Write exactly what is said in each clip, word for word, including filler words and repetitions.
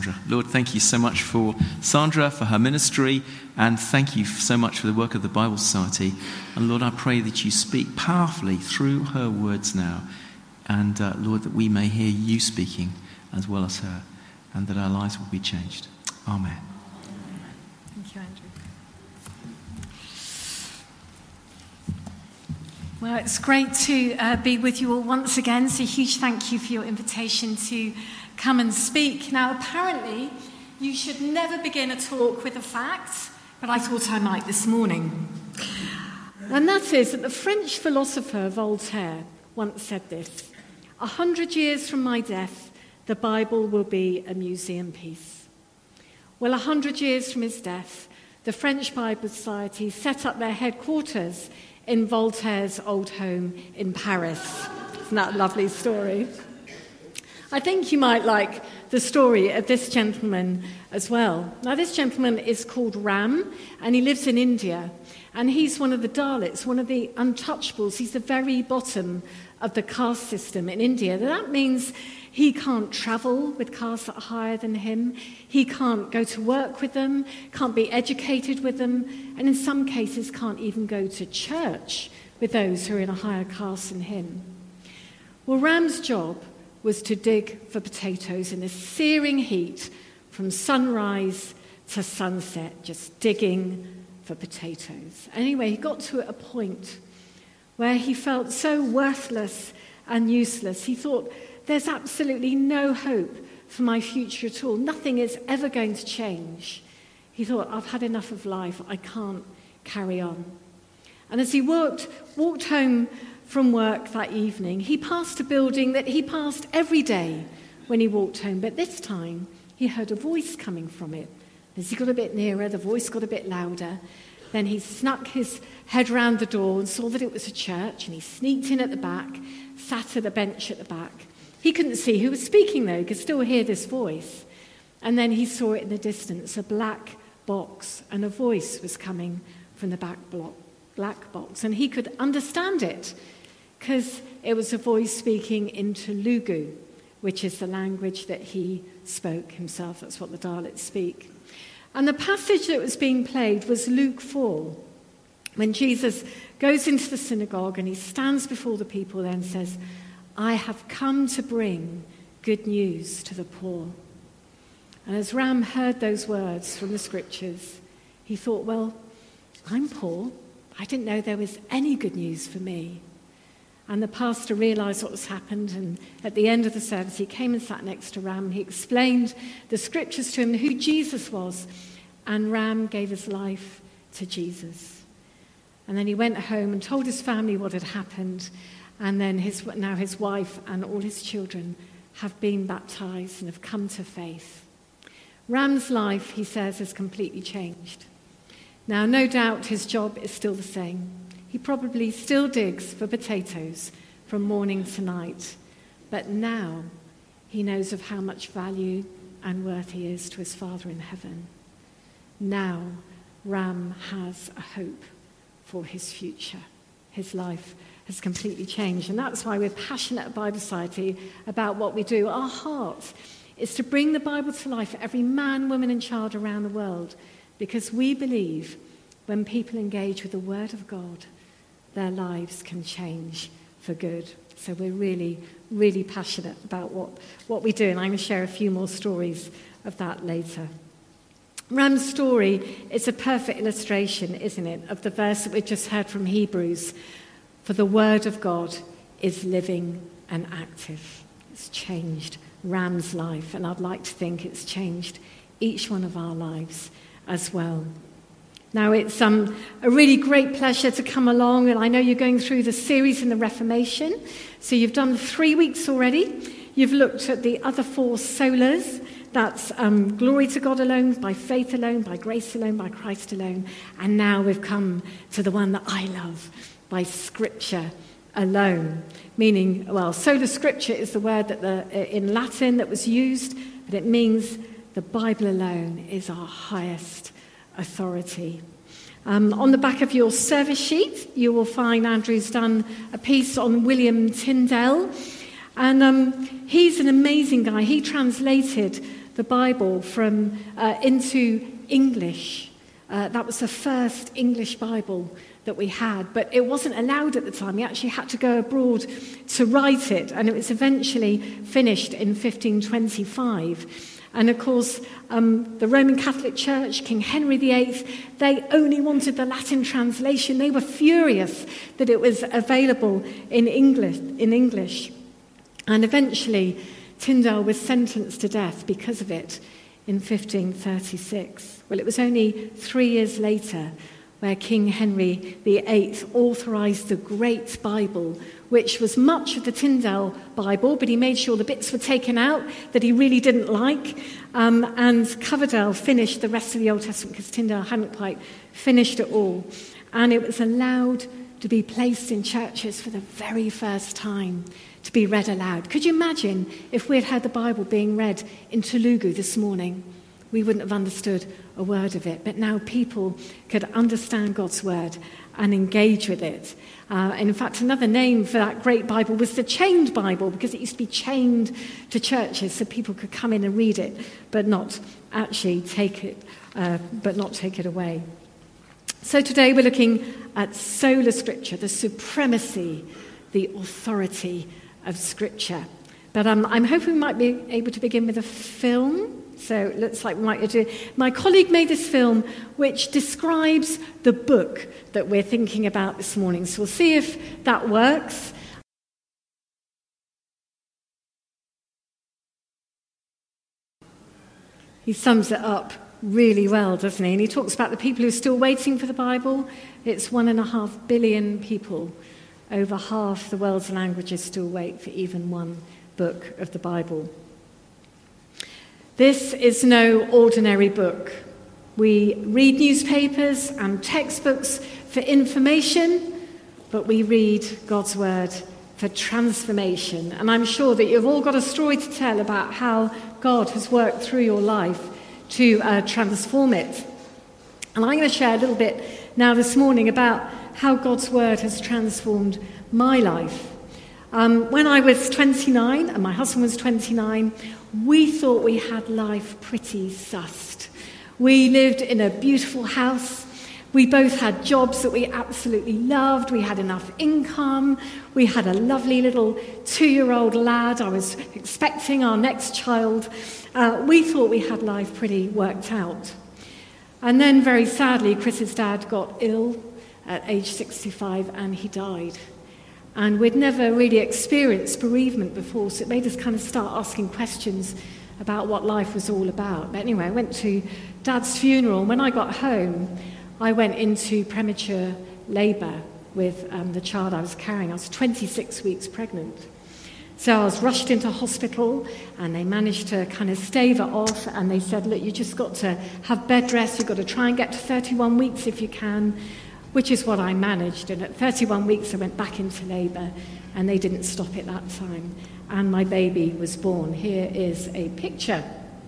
Lord, thank you so much for Sandra, for her ministry, and thank you so much for the work of the Bible Society. And Lord, I pray that you speak powerfully through her words now. And uh, Lord, that we may hear you speaking as well as her, and that our lives will be changed. Amen. Thank you, Andrew. Well, it's great to uh, be with you all once again. So a huge thank you for your invitation to come and speak. Now, apparently, you should never begin a talk with a fact, but I thought I might this morning. And that is that the French philosopher Voltaire once said this: "A hundred years from my death, the Bible will be a museum piece." Well, a hundred years from his death, the French Bible Society set up their headquarters in Voltaire's old home in Paris. Isn't that a lovely story? I think you might like the story of this gentleman as well. Now, this gentleman is called Ram, and he lives in India. And he's one of the Dalits, one of the untouchables. He's the very bottom of the caste system in India. That means he can't travel with castes that are higher than him. He can't go to work with them, can't be educated with them, and in some cases can't even go to church with those who are in a higher caste than him. Well, Ram's job was to dig for potatoes in the searing heat from sunrise to sunset, just digging for potatoes. Anyway, he got to a point where he felt so worthless and useless. He thought, there's absolutely no hope for my future at all. Nothing is ever going to change. He thought, I've had enough of life. I can't carry on. And as he walked, walked home from work that evening, he passed a building that he passed every day when he walked home. But this time, he heard a voice coming from it. As he got a bit nearer, the voice got a bit louder. Then he snuck his head round the door and saw that it was a church, and he sneaked in at the back, sat at a bench at the back. He couldn't see who was speaking, though. He could still hear this voice. And then he saw it in the distance, a black box, and a voice was coming from the back block, black box. And he could understand it, because it was a voice speaking in Telugu, which is the language that he spoke himself. That's what the Dalits speak. And the passage that was being played was Luke four, when Jesus goes into the synagogue and he stands before the people there and says, "I have come to bring good news to the poor." And as Ram heard those words from the scriptures, he thought, well, I'm poor. I didn't know there was any good news for me. And the pastor realized what was happened, and at the end of the service, he came and sat next to Ram. He explained the scriptures to him, who Jesus was, and Ram gave his life to Jesus. And then he went home and told his family what had happened, and then his, now his wife and all his children have been baptized and have come to faith. Ram's life, he says, has completely changed. Now, no doubt his job is still the same. He probably still digs for potatoes from morning to night. But now he knows of how much value and worth he is to his Father in heaven. Now Ram has a hope for his future. His life has completely changed. And that's why we're passionate at Bible Society about what we do. Our heart is to bring the Bible to life for every man, woman and child around the world, because we believe when people engage with the Word of God, their lives can change for good. So we're really, really passionate about what, what we do, and I'm going to share a few more stories of that later. Ram's story is a perfect illustration, isn't it, of the verse that we just heard from Hebrews. For the Word of God is living and active. It's changed Ram's life, and I'd like to think it's changed each one of our lives as well. Now, it's um, a really great pleasure to come along, and I know you're going through the series in the Reformation. So you've done three weeks already. You've looked at the other four solas. That's um, glory to God alone, by faith alone, by grace alone, by Christ alone. And now we've come to the one that I love, by Scripture alone. Meaning, well, sola Scripture is the word that the, in Latin that was used, but it means the Bible alone is our highest authority. Um, on the back of your service sheet, you will find Andrew's done a piece on William Tyndale. And um, he's an amazing guy. He translated the Bible from uh, into English. Uh, that was the first English Bible that we had, but it wasn't allowed at the time. We actually had to go abroad to write it, and it was eventually finished in fifteen twenty-five. And of course, um, the Roman Catholic Church, King Henry the Eighth, they only wanted the Latin translation. They were furious that it was available in English. In English. And eventually, Tyndale was sentenced to death because of it in fifteen thirty-six. Well, it was only three years later where King Henry the Eighth authorised the Great Bible, which was much of the Tyndale Bible, but he made sure the bits were taken out that he really didn't like. Um, and Coverdale finished the rest of the Old Testament because Tyndale hadn't quite finished it all. And it was allowed to be placed in churches for the very first time, to be read aloud. Could you imagine if we had heard the Bible being read in Telugu this morning? We wouldn't have understood a word of it. But now people could understand God's word and engage with it. Uh, and in fact, another name for that great Bible was the chained Bible, because it used to be chained to churches so people could come in and read it, but not actually take it, uh, but not take it away. So today we're looking at sola scriptura, the supremacy, the authority of Scripture. But um, I'm hoping we might be able to begin with a film. So it looks like we might do. My colleague made this film which describes the book that we're thinking about this morning. So we'll see if that works. He sums it up really well, doesn't he? And he talks about the people who are still waiting for the Bible. It's one and a half billion people. Over half the world's languages still wait for even one book of the Bible. This is no ordinary book. We read newspapers and textbooks for information, but we read God's word for transformation. And I'm sure that you've all got a story to tell about how God has worked through your life to uh, transform it. And I'm going to share a little bit now this morning about how God's word has transformed my life. Um, when I was twenty-nine and my husband was twenty-nine, we thought we had life pretty sussed. We lived in a beautiful house. We both had jobs that we absolutely loved. We had enough income. We had a lovely little two-year-old lad. I was expecting our next child. Uh, we thought we had life pretty worked out. And then, very sadly, Chris's dad got ill at age sixty-five and he died. And we'd never really experienced bereavement before, so it made us kind of start asking questions about what life was all about. But anyway, I went to Dad's funeral, and when I got home, I went into premature labour with um, the child I was carrying. I was twenty-six weeks pregnant. So I was rushed into hospital, and they managed to kind of stave it off, and they said, look, you just got to have bed rest, you've got to try and get to thirty-one weeks if you can, which is what I managed. And at thirty-one weeks, I went back into labour, and they didn't stop it that time. And my baby was born. Here is a picture,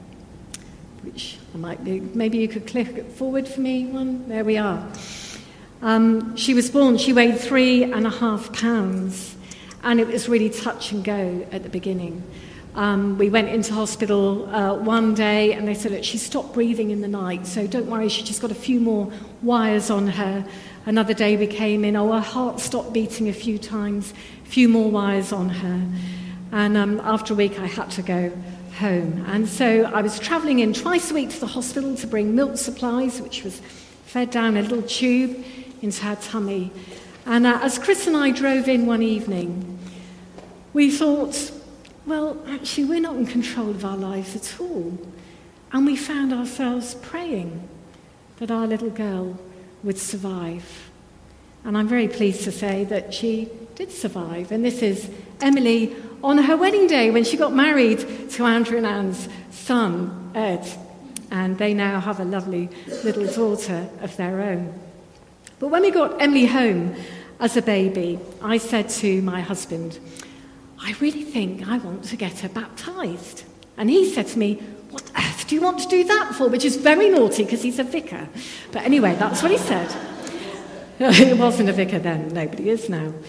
which I might be, maybe you could click it forward for me one. There we are. Um, she was born. She weighed three and a half pounds, and it was really touch and go at the beginning. Um, we went into hospital uh, one day, and they said, look, she stopped breathing in the night, so don't worry, she just got a few more wires on her. Another day we came in, oh, her heart stopped beating a few times, a few more wires on her. And um, after a week, I had to go home. And so I was travelling in twice a week to the hospital to bring milk supplies, which was fed down a little tube into her tummy. And uh, as Chris and I drove in one evening, we thought, well, actually, we're not in control of our lives at all. And we found ourselves praying that our little girl would survive. And I'm very pleased to say that she did survive. And this is Emily on her wedding day when she got married to Andrew and Anne's son, Ed. And they now have a lovely little daughter of their own. But when we got Emily home as a baby, I said to my husband, I really think I want to get her baptised. And he said to me, what on earth do you want to do that for? Which is very naughty because he's a vicar. But anyway, that's what he said. It wasn't a vicar then, nobody is now.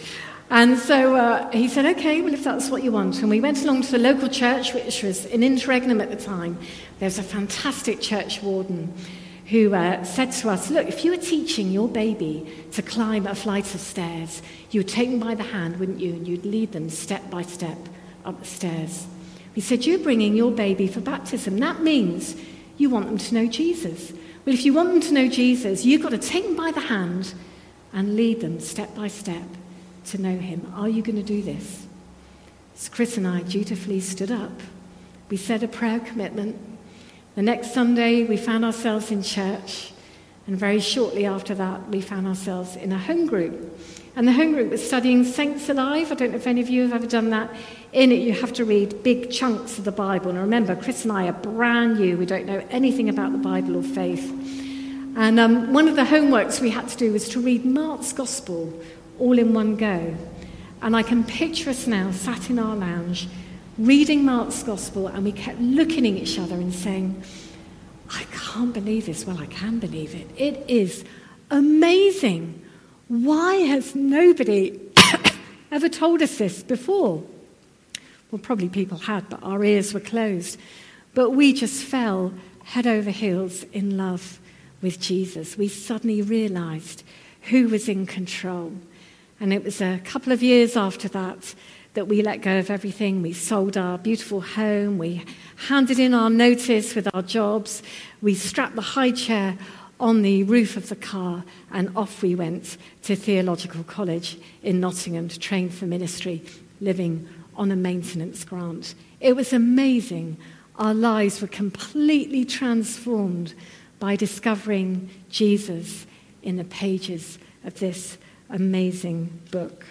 And so uh, he said, okay, well, if that's what you want. And we went along to the local church, which was in Interregnum at the time. There's a fantastic church warden who uh, said to us, look, if you were teaching your baby to climb a flight of stairs, you would take them by the hand, wouldn't you? And you'd lead them step by step up the stairs. He said, you're bringing your baby for baptism. That means you want them to know Jesus. Well, if you want them to know Jesus, you've got to take them by the hand and lead them step by step to know him. Are you going to do this? So Chris and I dutifully stood up. We said a prayer commitment. The next Sunday, we found ourselves in church. And very shortly after that, we found ourselves in a home group. And the home group was studying Saints Alive. I don't know if any of you have ever done that. In it, you have to read big chunks of the Bible. And remember, Chris and I are brand new. We don't know anything about the Bible or faith. And um, one of the homeworks we had to do was to read Mark's Gospel all in one go. And I can picture us now sat in our lounge reading Mark's Gospel, and we kept looking at each other and saying, I can't believe this. Well, I can believe it. It is amazing. Why has nobody ever told us this before? Well, probably people had, but our ears were closed. But we just fell head over heels in love with Jesus. We suddenly realized who was in control. And it was a couple of years after that that we let go of everything. We sold our beautiful home. We handed in our notice with our jobs. We strapped the high chair on the roof of the car, and off we went to Theological College in Nottingham to train for ministry, living on a maintenance grant. It was amazing. Our lives were completely transformed by discovering Jesus in the pages of this amazing book.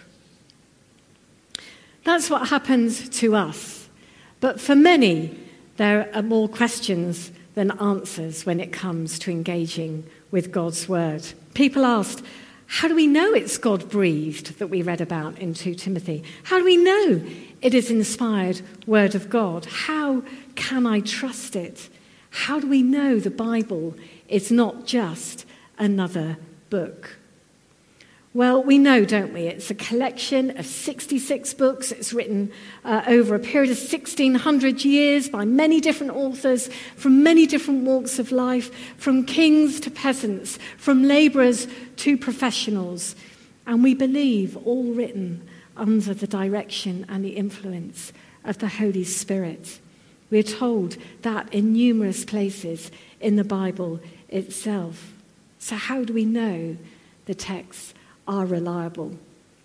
That's what happens to us. But for many, there are more questions than answers when it comes to engaging with God's word. People asked, how do we know it's God-breathed that we read about in Second Timothy? How do we know it is inspired word of God? How can I trust it? How do we know the Bible is not just another book? Well, we know, don't we? It's a collection of sixty-six books. It's written uh, over a period of sixteen hundred years by many different authors from many different walks of life, from kings to peasants, from labourers to professionals. And we believe all written under the direction and the influence of the Holy Spirit. We're told that in numerous places in the Bible itself. So how do we know the texts are reliable?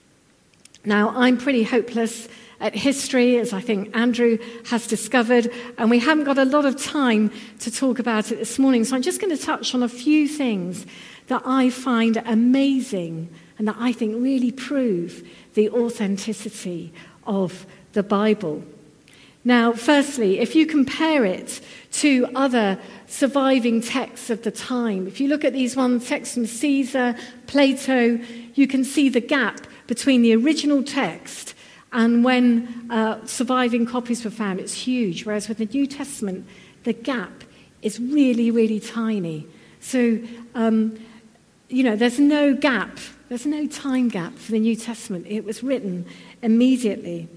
Now, I'm pretty hopeless at history, as I think Andrew has discovered, and we haven't got a lot of time to talk about it this morning, so I'm just going to touch on a few things that I find amazing and that I think really prove the authenticity of the Bible. Now, firstly, if you compare it to other surviving texts of the time, if you look at these one texts from Caesar, Plato, you can see the gap between the original text and when uh, surviving copies were found. It's huge, whereas with the New Testament, the gap is really, really tiny. So, um, you know, there's no gap, there's no time gap for the New Testament. It was written immediately.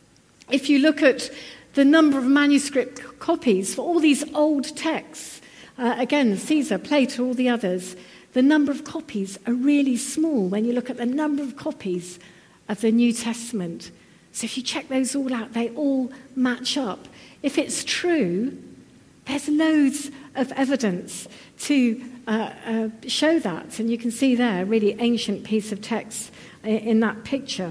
If you look at the number of manuscript copies for all these old texts, uh, again, Caesar, Plato, all the others, the number of copies are really small when you look at the number of copies of the New Testament. So if you check those all out, they all match up. If it's true, there's loads of evidence to uh, uh, show that. And you can see there a really ancient piece of text in that picture.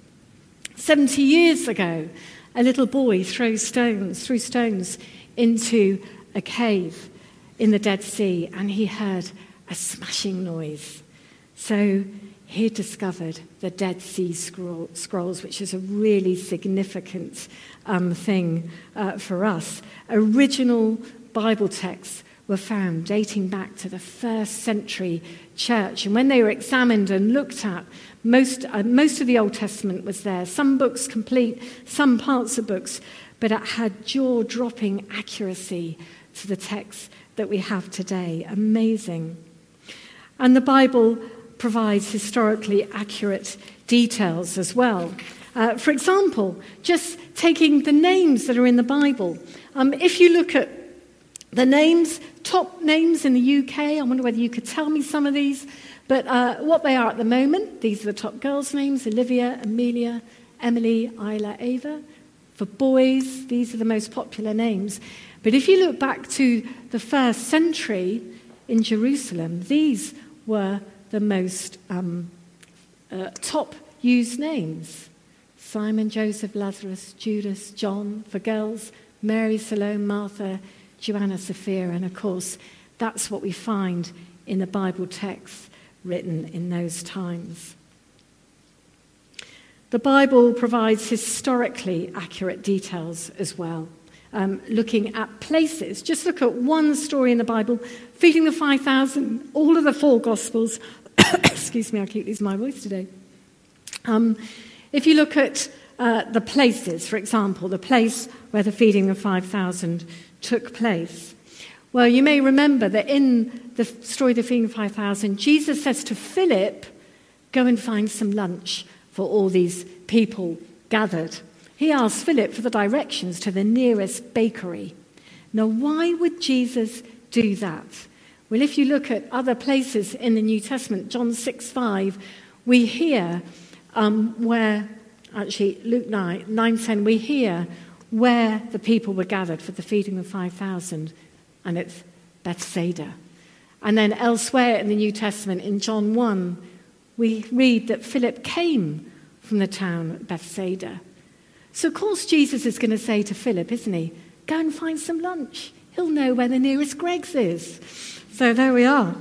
Seventy years ago, a little boy throws stones, threw stones into a cave in the Dead Sea, and he heard a smashing noise. So he discovered the Dead Sea Scroll, Scrolls, which is a really significant um, thing uh, for us. Original Bible texts were found dating back to the first century church. And when they were examined and looked at, most, uh, most of the Old Testament was there. Some books complete, some parts of books, but it had jaw-dropping accuracy to the texts that we have today. Amazing. And the Bible provides historically accurate details as well. Uh, for example, just taking the names that are in the Bible. Um, if you look at the names, top names in the U K, I wonder whether you could tell me some of these, but uh, what they are at the moment, these are the top girls' names: Olivia, Amelia, Emily, Isla, Ava. For boys, these are the most popular names. But if you look back to the first century in Jerusalem, these were the most um, uh, top used names. Simon, Joseph, Lazarus, Judas, John. For girls, Mary, Salome, Martha, Joanna, Sophia. And of course, that's what we find in the Bible text written in those times. The Bible provides historically accurate details as well. Um, looking at places. Just look at one story in the Bible, feeding the five thousand, all of the four Gospels. Excuse me, I keep losing my voice today. Um, if you look at uh, the places, for example, the place where the feeding of five thousand took place. Well, you may remember that in the story of the feeding of five thousand, Jesus says to Philip, go and find some lunch for all these people gathered. He asked Philip for the directions to the nearest bakery. Now, why would Jesus do that? Well, if you look at other places in the New Testament, John six five, we hear um, where, actually Luke nine, nine ten, we hear where the people were gathered for the feeding of five thousand, and it's Bethsaida. And then elsewhere in the New Testament, in John one, we read that Philip came from the town of Bethsaida. So, of course, Jesus is going to say to Philip, isn't he, go and find some lunch. He'll know where the nearest Greggs is. So there we are.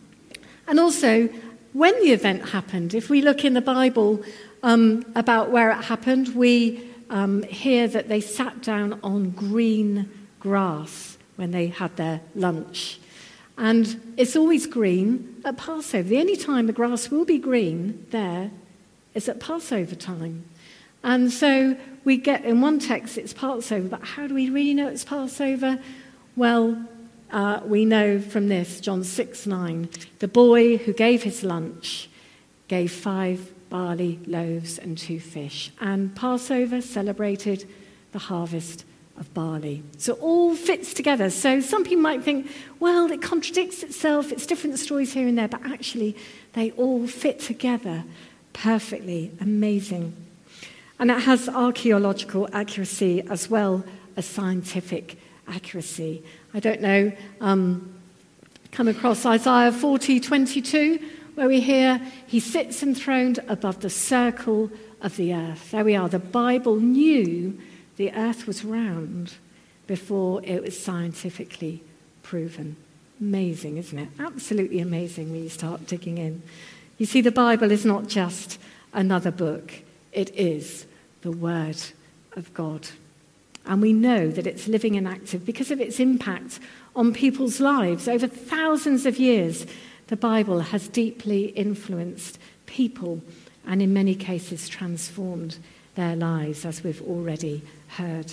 And also, when the event happened, if we look in the Bible um, about where it happened, we um, hear that they sat down on green grass when they had their lunch. And it's always green at Passover. The only time the grass will be green there is at Passover time. And so we get, in one text it's Passover, but how do we really know it's Passover? Well, uh, we know from this, John six nine, the boy who gave his lunch gave five barley loaves and two fish. And Passover celebrated the harvest of barley. So it all fits together. So some people might think, well, it contradicts itself, it's different stories here and there, but actually they all fit together perfectly. Amazing. And it has archaeological accuracy as well as scientific accuracy. I don't know, um, come across Isaiah forty twenty-two, where we hear, he sits enthroned above the circle of the earth. There we are. The Bible knew the earth was round before it was scientifically proven. Amazing, isn't it? Absolutely amazing when you start digging in. You see, the Bible is not just another book. It is the Word of God. And we know that it's living and active because of its impact on people's lives. Over thousands of years, the Bible has deeply influenced people and in many cases transformed their lives, as we've already heard.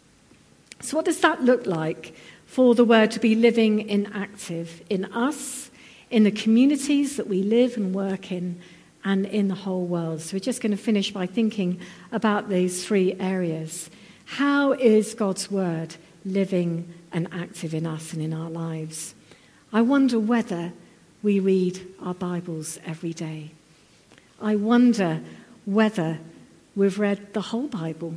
So what does that look like for the Word to be living and active in us, in the communities that we live and work in, and in the whole world? So we're just going to finish by thinking about these three areas. How is God's Word living and active in us and in our lives? I wonder whether we read our Bibles every day. I wonder whether we've read the whole Bible.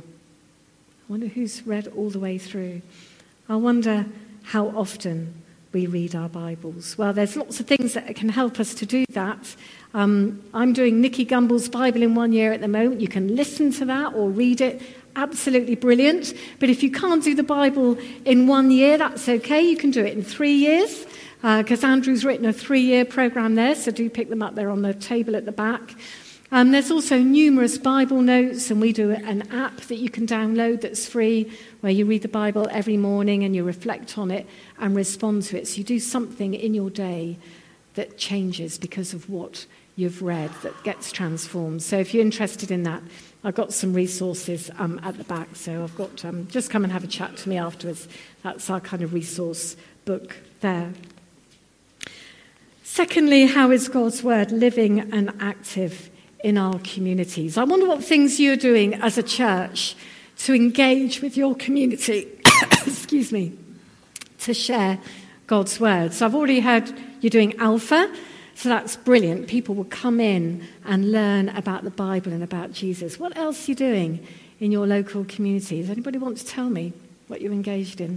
I wonder who's read all the way through. I wonder how often we read our Bibles. Well, there's lots of things that can help us to do that. Um, I'm doing Nicky Gumbel's Bible in one year at the moment. You can listen to that or read it. Absolutely brilliant. But if you can't do the Bible in one year, that's okay. You can do it in three years because uh, Andrew's written a three-year program there, so do pick them up there on the table at the back. Um, there's also numerous Bible notes, and we do an app that you can download that's free, where you read the Bible every morning and you reflect on it and respond to it. So you do something in your day that changes because of what you've read, that gets transformed. So if you're interested in that, I've got some resources um, at the back. So I've got, um, just come and have a chat to me afterwards. That's our kind of resource book there. Secondly, how is God's Word living and active in our communities. I wonder what things you're doing as a church to engage with your community, excuse me, to share God's word. So I've already heard you're doing Alpha, so that's brilliant. People will come in and learn about the Bible and about Jesus. What else are you doing in your local community? Does anybody want to tell me what you're engaged in?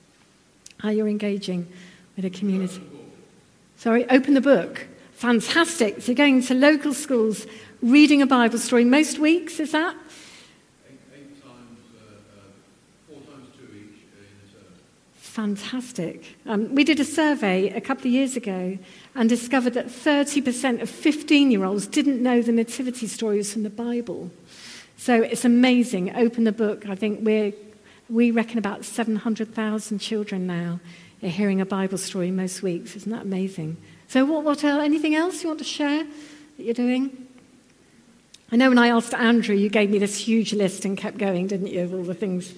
How you're engaging with a community? Sorry, open the book. Fantastic. So you're going to local schools, reading a Bible story most weeks, is that? Eight, eight times, uh, uh, four times two each uh, in a term. Fantastic. Um, we did a survey a couple of years ago and discovered that thirty percent of fifteen-year-olds didn't know the nativity stories from the Bible. So it's amazing. Open the book. I think we're, we reckon about seven hundred thousand children now are hearing a Bible story most weeks. Isn't that amazing? So what, what else? Anything else you want to share that you're doing? I know when I asked Andrew, you gave me this huge list and kept going, didn't you, of all the things?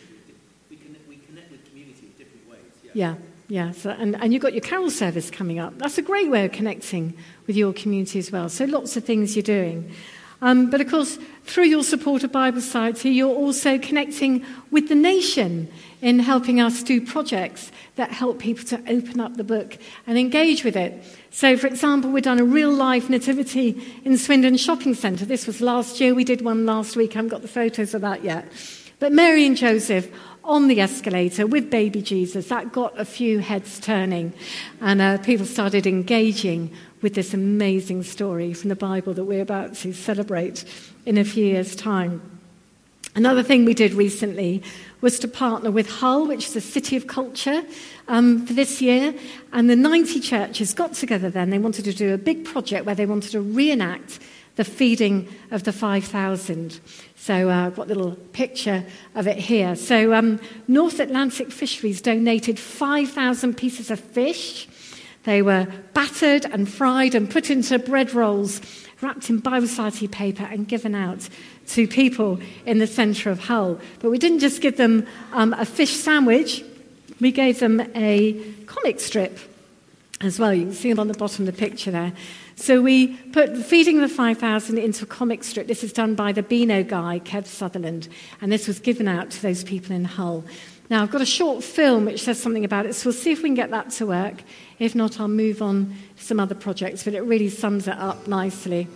We connect, we connect with community in different ways. Yeah, yeah. yeah. So, and, and you've got your carol service coming up. That's a great way of connecting with your community as well. So lots of things you're doing. Um, but of course, through your support of Bible Society, you're also connecting with the nation in helping us do projects that help people to open up the book and engage with it. So, for example, we've done a real-life nativity in Swindon Shopping Centre. This was last year. We did one last week. I haven't got the photos of that yet. But Mary and Joseph on the escalator with baby Jesus, that got a few heads turning. And uh, people started engaging with this amazing story from the Bible that we're about to celebrate in a few years' time. Another thing we did recently was to partner with Hull, which is a city of culture, um, for this year. And the ninety churches got together then. They wanted to do a big project where they wanted to reenact the feeding of the five thousand. So uh, I've got a little picture of it here. So um, North Atlantic Fisheries donated five thousand pieces of fish. They were battered and fried and put into bread rolls, wrapped in Bible Society paper and given out to people in the centre of Hull. But we didn't just give them um, a fish sandwich, we gave them a comic strip as well. You can see them on the bottom of the picture there. So we put Feeding the five thousand into a comic strip. This is done by the Beano guy, Kev Sutherland, and this was given out to those people in Hull. Now, I've got a short film which says something about it, so we'll see if we can get that to work. If not, I'll move on to some other projects, but it really sums it up nicely.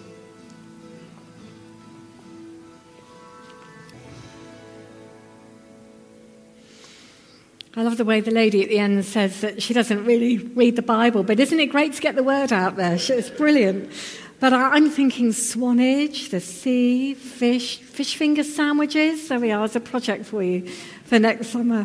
I love the way the lady at the end says that she doesn't really read the Bible, but isn't it great to get the word out there? It's brilliant. But I'm thinking swanage, the sea, fish, fish finger sandwiches. There we are, as a project for you for next summer.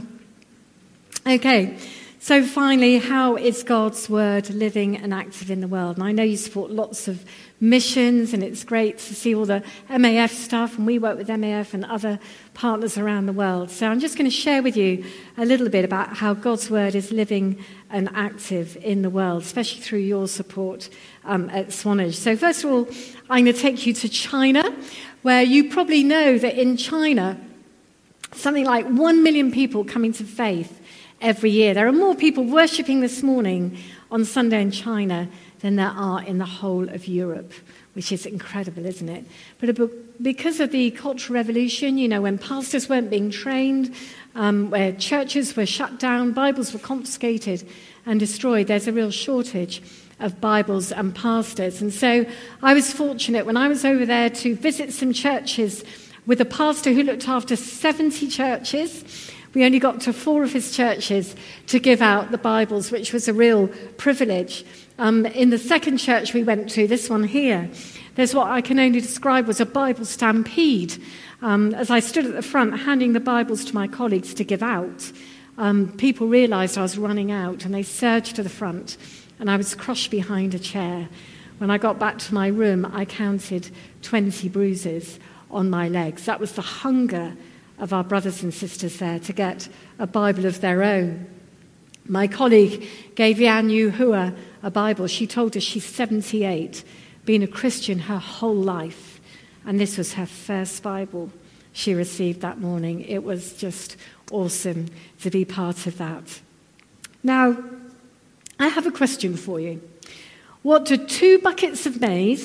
Okay, so finally, how is God's word living and active in the world? And I know you support lots of missions, and it's great to see all the M A F stuff, and we work with M A F and other partners around the world. So I'm just going to share with you a little bit about how God's word is living and active in the world, especially through your support um, at Swanage. So first of all, I'm going to take you to China, where you probably know that in China, something like one million people coming to faith every year. There are more people worshipping this morning on Sunday in China than there are in the whole of Europe, which is incredible, isn't it? But because of the Cultural Revolution, you know, when pastors weren't being trained, um, where churches were shut down, Bibles were confiscated and destroyed, there's a real shortage of Bibles and pastors. And so I was fortunate when I was over there to visit some churches with a pastor who looked after seventy churches. We only got to four of his churches to give out the Bibles, which was a real privilege. Um, in the second church we went to, this one here, there's what I can only describe was a Bible stampede. Um, as I stood at the front handing the Bibles to my colleagues to give out, um, people realised I was running out and they surged to the front and I was crushed behind a chair. When I got back to my room, I counted twenty bruises on my legs. That was the hunger of our brothers and sisters there to get a Bible of their own. My colleague gave Yan Yu Hua a Bible. She told us she's seventy-eight, been a Christian her whole life, and this was her first Bible she received that morning. It was just awesome to be part of that. Now, I have a question for you. What do two buckets of maize,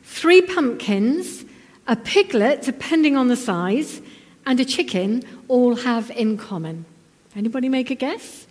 three pumpkins, a piglet, depending on the size, and a chicken all have in common? Anybody make a guess?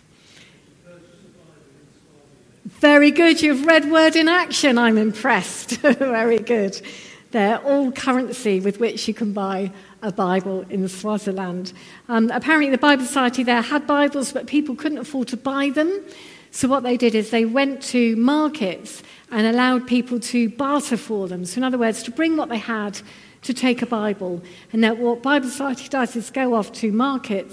Very good. You've read Word in Action. I'm impressed. Very good. They're all currency with which you can buy a Bible in Swaziland. Um, apparently the Bible Society there had Bibles, but people couldn't afford to buy them. So what they did is they went to markets and allowed people to barter for them. So in other words, to bring what they had to take a Bible. And that what Bible Society does is go off to market,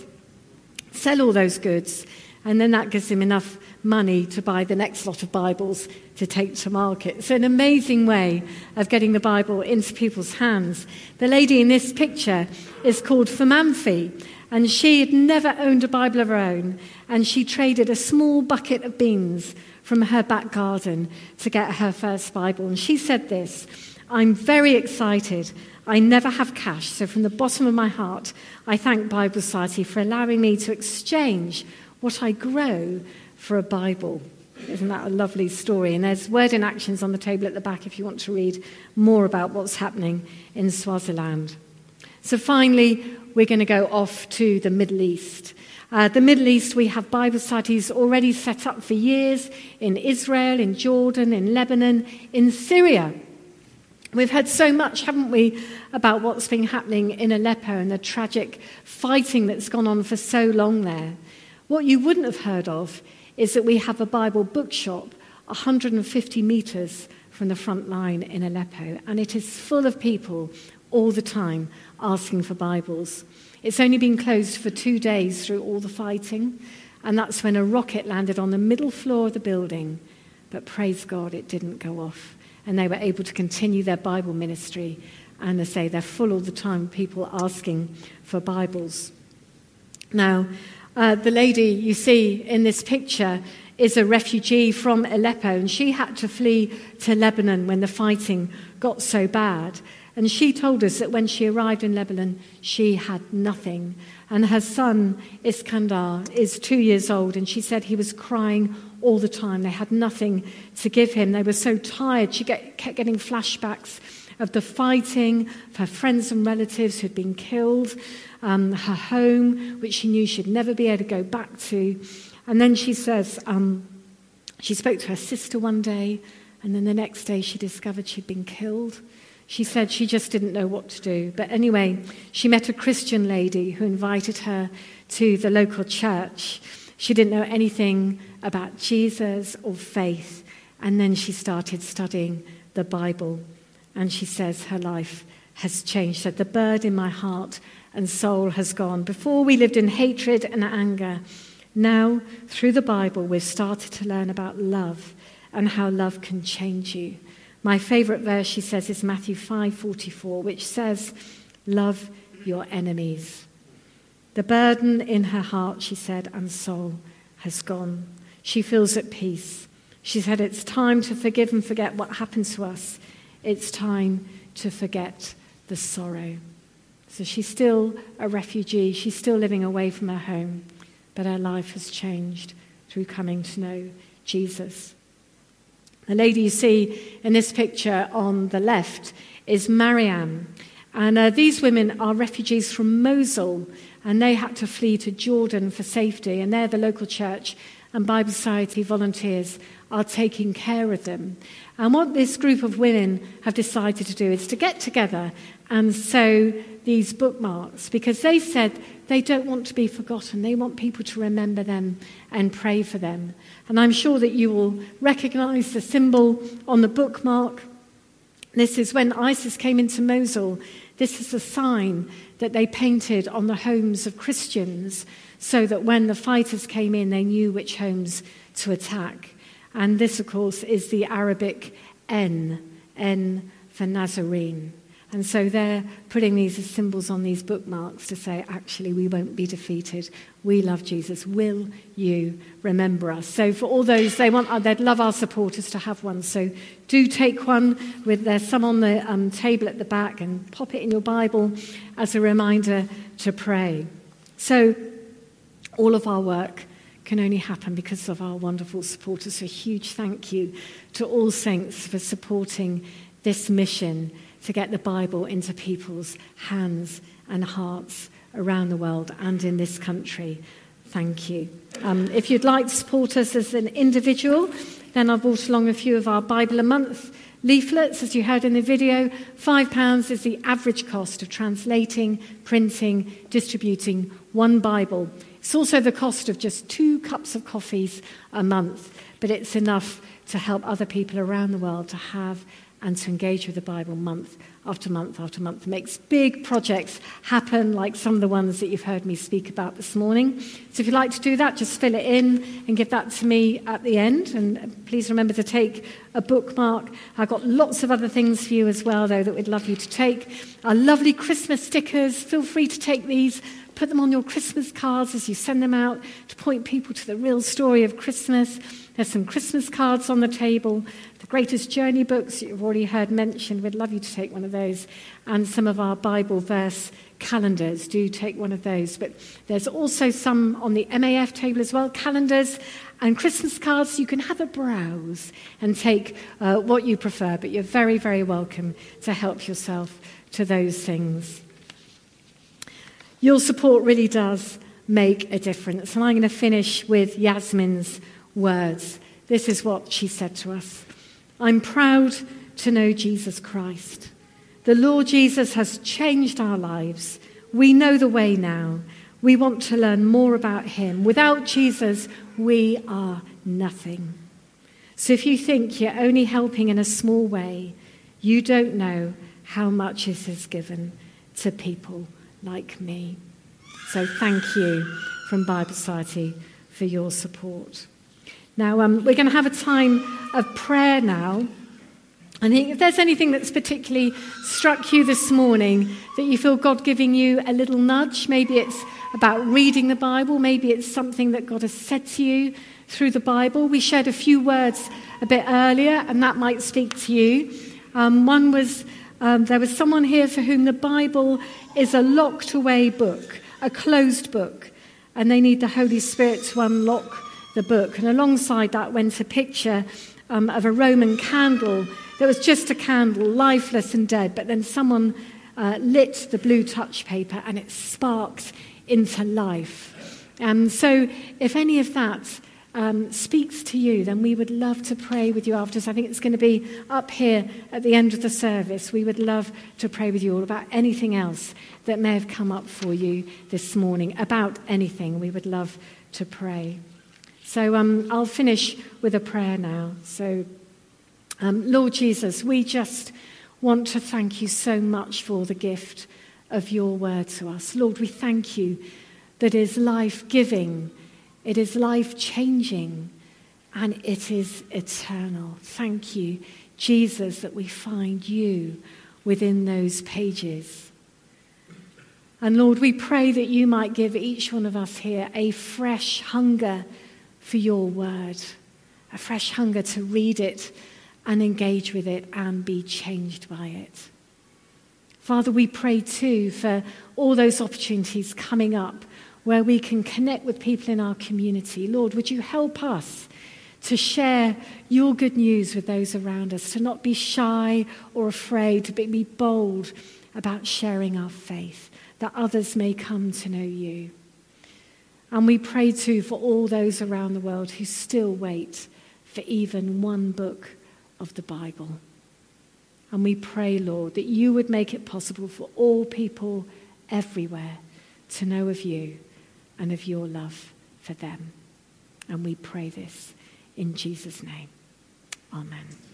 sell all those goods, and then that gives them enough money to buy the next lot of Bibles to take to market. It's an amazing way of getting the Bible into people's hands. The lady in this picture is called Famamfi, and she had never owned a Bible of her own, and she traded a small bucket of beans from her back garden to get her first Bible. And she said this, "I'm very excited. I never have cash, so from the bottom of my heart, I thank Bible Society for allowing me to exchange what I grow for a Bible." Isn't that a lovely story? And there's Word in Actions on the table at the back if you want to read more about what's happening in Swaziland. So finally, we're going to go off to the Middle East. Uh, the Middle East, we have Bible studies already set up for years in Israel, in Jordan, in Lebanon, in Syria. We've heard so much, haven't we, about what's been happening in Aleppo and the tragic fighting that's gone on for so long there. What you wouldn't have heard of is that we have a Bible bookshop one hundred fifty metres from the front line in Aleppo, and it is full of people all the time asking for Bibles. It's only been closed for two days through all the fighting, and that's when a rocket landed on the middle floor of the building, but praise God it didn't go off, and they were able to continue their Bible ministry, and they say they're full all the time, people asking for Bibles. Now, Uh, the lady you see in this picture is a refugee from Aleppo, and she had to flee to Lebanon when the fighting got so bad. And she told us that when she arrived in Lebanon, she had nothing. And her son, Iskandar, is two years old, and she said he was crying all the time. They had nothing to give him. They were so tired. She get, kept getting flashbacks of the fighting, of her friends and relatives who'd been killed, um, her home, which she knew she'd never be able to go back to. And then she says um, she spoke to her sister one day, and then the next day she discovered she'd been killed. She said she just didn't know what to do. But anyway, she met a Christian lady who invited her to the local church. She didn't know anything about Jesus or faith. And then she started studying the Bible. And she says her life has changed. She said, "The bird in my heart and soul has gone. Before we lived in hatred and anger. Now, through the Bible, we've started to learn about love and how love can change you." My favourite verse, she says, is Matthew five forty-four, which says, "Love your enemies." The burden in her heart, she said, and soul has gone. She feels at peace. She said, "It's time to forgive and forget what happened to us. It's time to forget the sorrow." So she's still a refugee. She's still living away from her home, but her life has changed through coming to know Jesus. The lady you see in this picture on the left is Mariam. And uh, these women are refugees from Mosul, and they had to flee to Jordan for safety. And there the local church and Bible Society volunteers are taking care of them. And what this group of women have decided to do is to get together and sew these bookmarks, because they said they don't want to be forgotten. They want people to remember them and pray for them. And I'm sure that you will recognize the symbol on the bookmark. This is when ISIS came into Mosul. This is a sign that they painted on the homes of Christians so that when the fighters came in, they knew which homes to attack. And this, of course, is the Arabic N, N for Nazarene. And so they're putting these as symbols on these bookmarks to say, actually, we won't be defeated. We love Jesus. Will you remember us? So for all those, they want, they'd love our supporters to have one. So do take one. With There's some on the um, table at the back, and pop it in your Bible as a reminder to pray. So all of our work can only happen because of our wonderful supporters. So a huge thank you to All Saints for supporting this mission to get the Bible into people's hands and hearts around the world and in this country. Thank you. Um, if you'd like to support us as an individual, then I've brought along a few of our Bible a Month leaflets. As you heard in the video, five pounds is the average cost of translating, printing, distributing one Bible. It's also the cost of just two cups of coffees a month, but it's enough to help other people around the world to have and to engage with the Bible month after month after month. It makes big projects happen, like some of the ones that you've heard me speak about this morning. So if you'd like to do that, just fill it in and give that to me at the end. And please remember to take a bookmark. I've got lots of other things for you as well, though, that we'd love you to take. Our lovely Christmas stickers. Feel free to take these. Put them on your Christmas cards as you send them out to point people to the real story of Christmas. There's some Christmas cards on the table. The Greatest Journey books that you've already heard mentioned. We'd love you to take one of those. And some of our Bible verse calendars. Do take one of those. But there's also some on the M A F table as well. Calendars and Christmas cards. You can have a browse and take uh, what you prefer. But you're very, very welcome to help yourself to those things. Your support really does make a difference. And I'm going to finish with Yasmin's words. This is what she said to us. I'm proud to know Jesus Christ. The Lord Jesus has changed our lives. We know the way now. We want to learn more about him. Without Jesus, we are nothing. So if you think you're only helping in a small way, you don't know how much he has given to people like me. So thank you from Bible Society for your support. Now, um, we're going to have a time of prayer now. I think if there's anything that's particularly struck you this morning, that you feel God giving you a little nudge, maybe it's about reading the Bible, maybe it's something that God has said to you through the Bible. We shared a few words a bit earlier, and that might speak to you. Um, one was, um, there was someone here for whom the Bible is a locked away book, a closed book, and they need the Holy Spirit to unlock the book. And alongside that went a picture um, of a Roman candle that was just a candle, lifeless and dead, but then someone uh, lit the blue touch paper and it sparked into life. And so if any of that um, speaks to you, then we would love to pray with you after. So I think it's going to be up here at the end of the service. We would love to pray with you all about anything else that may have come up for you this morning, about anything. We would love to pray. So um, I'll finish with a prayer now. So, um, Lord Jesus, we just want to thank you so much for the gift of your word to us. Lord, we thank you that it is life-giving, it is life-changing, and it is eternal. Thank you, Jesus, that we find you within those pages. And Lord, we pray that you might give each one of us here a fresh hunger for your word, a fresh hunger to read it and engage with it and be changed by it. Father, we pray too for all those opportunities coming up where we can connect with people in our community. Lord, would you help us to share your good news with those around us, to not be shy or afraid, to be bold about sharing our faith, that others may come to know you. And we pray too for all those around the world who still wait for even one book of the Bible. And we pray, Lord, that you would make it possible for all people everywhere to know of you and of your love for them. And we pray this in Jesus' name. Amen.